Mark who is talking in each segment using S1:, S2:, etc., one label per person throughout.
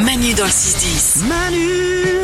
S1: Manu dans le 6-10.
S2: Manu.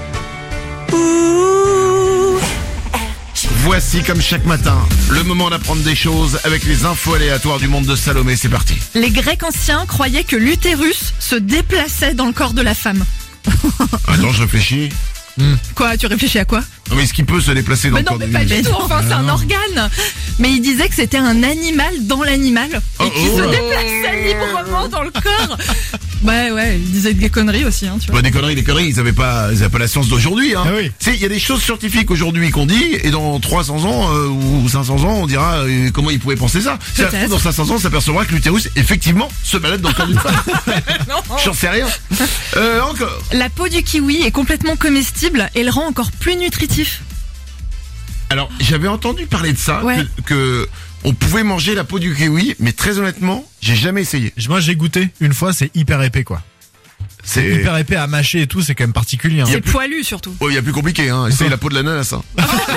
S2: Ouh.
S3: Voici comme chaque matin, le moment d'apprendre des choses avec les infos aléatoires du monde de Salomé. C'est parti.
S4: Les Grecs anciens croyaient que l'utérus se déplaçait dans le corps de la femme.
S3: Attends, je réfléchis.
S4: Quoi, tu réfléchis à quoi?
S3: Non, mais est-ce qu'il peut se déplacer dans
S4: Mais
S3: le
S4: non,
S3: corps
S4: mais
S3: d'une
S4: pas
S3: femme?
S4: du tout, enfin c'est un organe. Mais il disait que c'était un animal dans l'animal et qui se déplaçait librement dans le corps. Ouais, il disait des conneries aussi, hein, tu vois.
S3: Des conneries, ils avaient pas la science d'aujourd'hui, hein.
S2: Ah oui.
S3: Tu sais, il y a des choses scientifiques aujourd'hui qu'on dit, et dans 300 ans, ou 500 ans, on dira, comment ils pouvaient penser ça. Si ça se trouve, dans 500 ans, on s'apercevra que l'utérus, effectivement, se balade dans le corps d'une femme. J'en sais rien. Encore.
S4: La peau du kiwi est complètement comestible et le rend encore plus nutritif.
S3: Alors, j'avais entendu parler de ça,
S4: Ouais.
S3: que on pouvait manger la peau du kiwi, mais très honnêtement, j'ai jamais essayé.
S2: Moi j'ai goûté une fois, c'est hyper épais quoi. C'est hyper épais à mâcher et tout, c'est quand même particulier. Hein.
S4: C'est poilu surtout.
S3: Oh, il y a plus compliqué, hein. Essaye la peau de l'ananas, hein.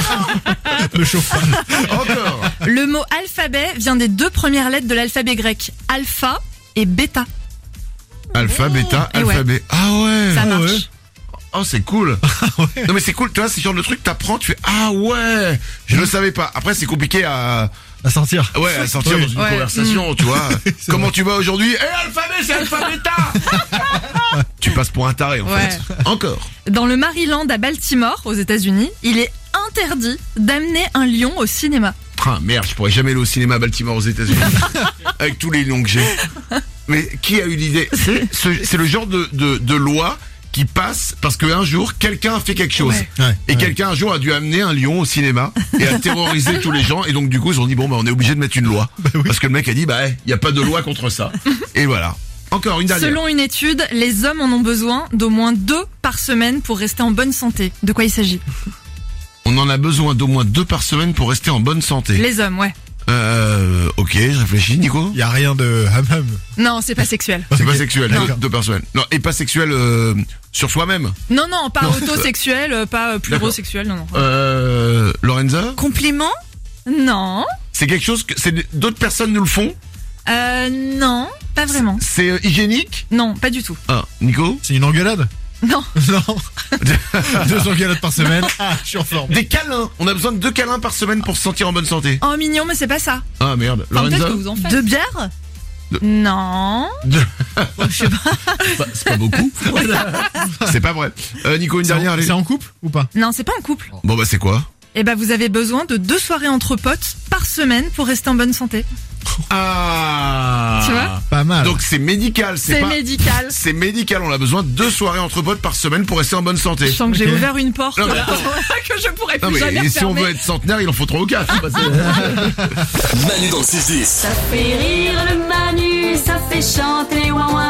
S2: Le chauffage.
S3: Encore.
S4: Le mot alphabet vient des deux premières lettres de l'alphabet grec, alpha et bêta.
S3: Alpha, bêta,
S4: Et ouais.
S3: alphabet. Ah ouais.
S4: Ça
S2: ouais.
S4: marche.
S3: Oh, c'est cool. Non, mais c'est cool. Tu vois, c'est genre le truc, t'apprends, tu fais, ah ouais. Je le savais pas. Après, c'est compliqué à
S2: sortir.
S3: Ouais, à sortir
S2: Oui.
S3: dans une
S4: Ouais.
S3: conversation, tu vois.
S2: C'est
S3: Comment
S2: vrai.
S3: tu vas aujourd'hui? Alphabet, c'est alpha bêta. Tu passes pour un taré, en
S4: Ouais.
S3: fait. Encore.
S4: Dans le Maryland à Baltimore, aux États-Unis, il est interdit d'amener un lion au cinéma.
S3: Ah, merde, je pourrais jamais aller au cinéma à Baltimore aux États-Unis. Avec tous les noms que j'ai. Mais qui a eu l'idée? C'est le genre de loi qui passe parce qu'un jour, quelqu'un a fait quelque chose.
S4: Ouais.
S3: Et quelqu'un un jour a dû amener un lion au cinéma et a terrorisé tous les gens. Et donc du coup, ils ont dit, bon, bah, on est obligé de mettre une loi.
S2: oui.
S3: Parce que le mec a dit, bah, il n'y a pas de loi contre ça. Et voilà. Encore une dernière.
S4: Selon une étude, les hommes en ont besoin d'au moins 2 par semaine pour rester en bonne santé. De quoi il s'agit?
S3: On en a besoin d'au moins 2 par semaine pour rester en bonne santé.
S4: Les hommes, ouais.
S3: Ok, je réfléchis, Nico.
S2: Y a rien de hammam.
S4: Non, c'est pas sexuel.
S3: C'est
S2: Ok.
S3: pas sexuel,
S2: D'accord.
S3: 2 par semaine. Non, et pas sexuel sur soi-même.
S4: Non, pas autosexuel, pas plurosexuel, non.
S3: Lorenza,
S4: Compliment? Non.
S3: c'est quelque chose que d'autres personnes nous le font.
S4: Non, pas vraiment.
S3: C'est hygiénique.
S4: Non, pas du tout.
S3: Ah, Nico.
S4: Ah.
S2: C'est une engueulade?
S4: Non.
S2: Non. 2 engueulades par semaine. Ah, je suis en forme.
S3: Des câlins. On a besoin de 2 câlins par semaine pour se sentir en bonne santé.
S4: Oh, mignon, mais c'est pas ça.
S3: Ah merde.
S4: Enfin, peut-être
S3: Lorenza.
S4: que vous en faites. 2 bières? Non. Je sais pas.
S3: Bah, c'est pas beaucoup. C'est pas vrai. Nico, une dernière. Allez.
S2: C'est en couple ou pas?
S4: Non, c'est pas un couple.
S3: Bon bah c'est quoi?
S4: Eh ben, vous avez besoin de 2 soirées entre potes par semaine pour rester en bonne santé.
S3: Ah.
S4: Tu vois?
S2: Pas mal.
S3: Donc c'est médical.
S4: C'est
S3: pas...
S4: médical.
S3: C'est médical. On a besoin de 2 soirées entre potes par semaine pour rester en bonne santé.
S4: Je sens que j'ai
S2: Ok.
S4: ouvert une porte
S3: Non, mais
S4: là,
S3: attends.
S4: que je pourrais
S3: Non
S4: plus jamais
S3: mais si on
S4: refermer.
S3: veut être centenaire, il en faut 3 ou 4.
S1: Manu dans le 6-10.
S5: Ça fait rire le Manu, ça fait chanter les ouin-ouin.